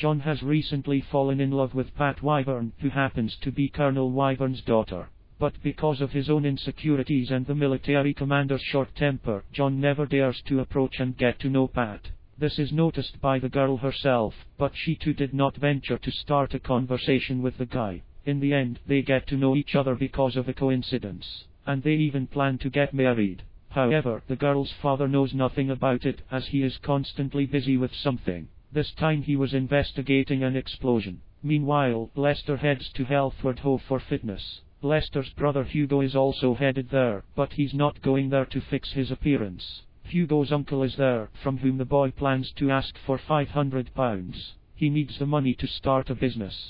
John has recently fallen in love with Pat Wyvern, who happens to be Colonel Wyvern's daughter. But because of his own insecurities and the military commander's short temper, John never dares to approach and get to know Pat. This is noticed by the girl herself, but she too did not venture to start a conversation with the guy. In the end, they get to know each other because of a coincidence, and they even plan to get married. However, the girl's father knows nothing about it, as he is constantly busy with something. This time he was investigating an explosion. Meanwhile, Lester heads to Healthward Ho for fitness. Lester's brother Hugo is also headed there, but he's not going there to fix his appearance. Hugo's uncle is there, from whom the boy plans to ask for £500. He needs the money to start a business.